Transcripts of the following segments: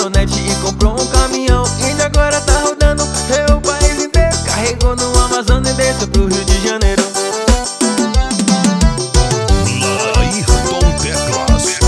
caminhonete e comprou um caminhão. Índio agora tá rodando o país inteiro. Carregou no Amazonas e desceu pro Rio de Janeiro. Laírton Teclas.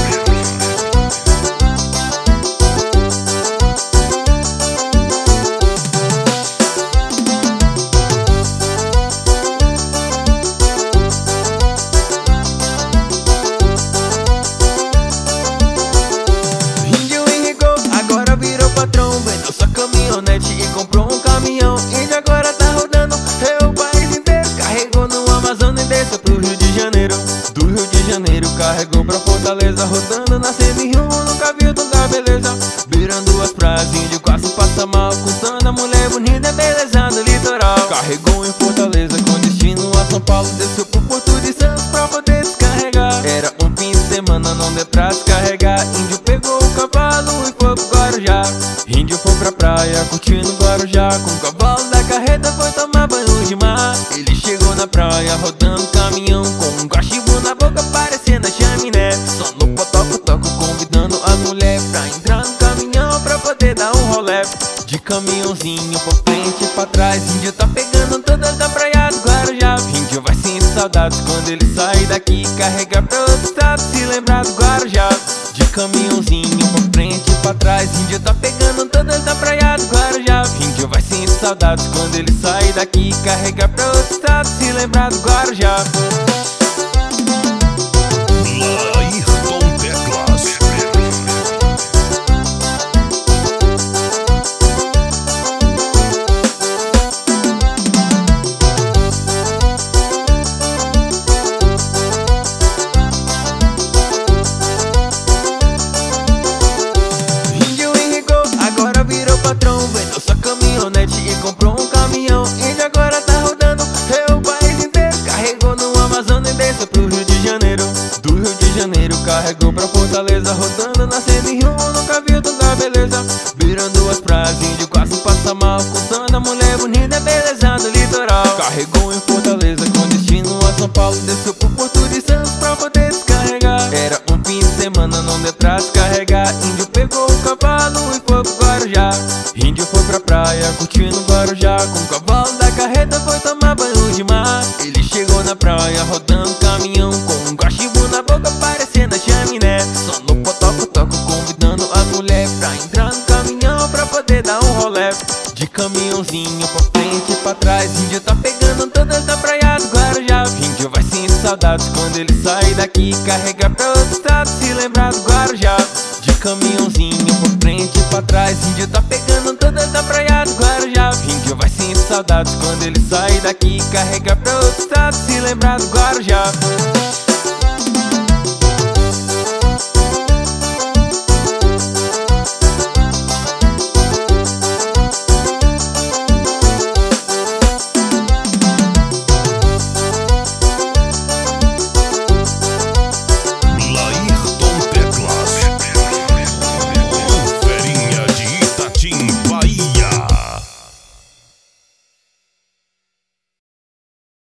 Patrão vendeu sua caminhonete e comprou um caminhão. Índio agora tá rodando o país inteiro. Carregou no Amazonas e desceu pro Rio de Janeiro. Do Rio de Janeiro carregou pra Fortaleza, rodando na semi-rumo, nunca viu tanta beleza. Virando as praias, índio quase passa mal, contando a mulher bonita, beleza do litoral. Carregou em Fortaleza com destino a São Paulo, desceu pro Porto de Santos pra poder descarregar. Era um fim de semana, não deu pra descarregar. Índio pegou o cavalo e foi pro Guarujá. Índio foi pra praia, curtindo Guarujá. Com o cavalo da carreta foi tomar banho de mar. Ele chegou na praia, rodando caminhão, com um cachimbo na boca, parecendo a chaminé. Só no potoco-toco, convidando as mulheres pra entrar no caminhão, pra poder dar um rolé. De caminhãozinho pra frente e pra trás, índio tá pegando todas da praia do Guarujá. Índio vai sentir saudades quando ele sair daqui, carregar pra outro estado, se lembrar do Guarujá. De caminhãozinho pra frente e pra trás, índio tá pegando todas da praia do Guarujá. Índio vai sentir saudades quando ele sair daqui, carregar pra outro estado, se lembrar do Guarujá. Laírton Teclas. Patrão vendeu sua caminhonete e comprou um caminhão. Índio agora tá rodando o país inteiro. Carregou no Amazonas e desceu pro Rio de Janeiro. Do Rio de Janeiro carregou pra Fortaleza, rodando na semi-rumo, nunca viu tanta beleza. Virando as praias, índio quase passa mal, contando a mulher bonita, beleza do litoral. Carregou em Fortaleza com destino a São Paulo, desceu pro Porto de Santos pra poder descarregar. Era um fim de semana, não deu pra descarregar. Índio pegou o cavalo e foi pro Guarujá. Índio foi pra praia, curtindo Guarujá. Com o cavalo da carreta foi tomar banho de mar. Ele chegou na praia, rodando caminhão, com um cachimbo na boca, parecendo a chaminé. Só no potoco-toco, convidando as mulheres pra entrar no caminhão, pra poder dar um rolé. De caminhãozinho pra frente e pra trás, índio tá pegando todas da praia do Guarujá. Índio vai sentir saudades quando ele sair daqui, carregar pra outro estado, se lembrar do Guarujá. De caminhãozinho pra frente e pra trás, índio tá pegando todas da praia do Guarujá. Índio vai sentir saudades quando ele sair daqui, carregar pra outro estado, se lembrar do Guarujá.